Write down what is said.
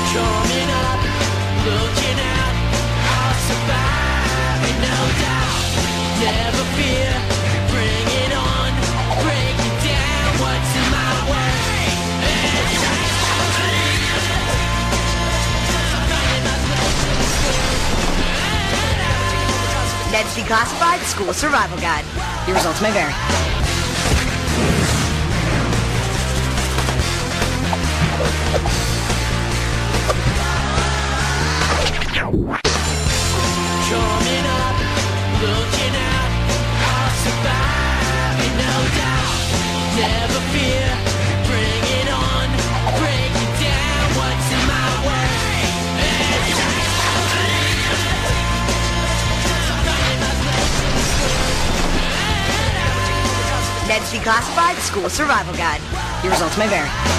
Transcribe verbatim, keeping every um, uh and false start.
Coming up, looking out, I'll survive, no doubt. Never fear, bring it on, break it down, what's in my way? Ned's Declassified School Survival Guide. The results may vary. Coming up, looking out, I'll survive, no doubt. Never fear, bring it on, break it down, what's in my way? Ned's Declassified School Survival Guide. The results may vary.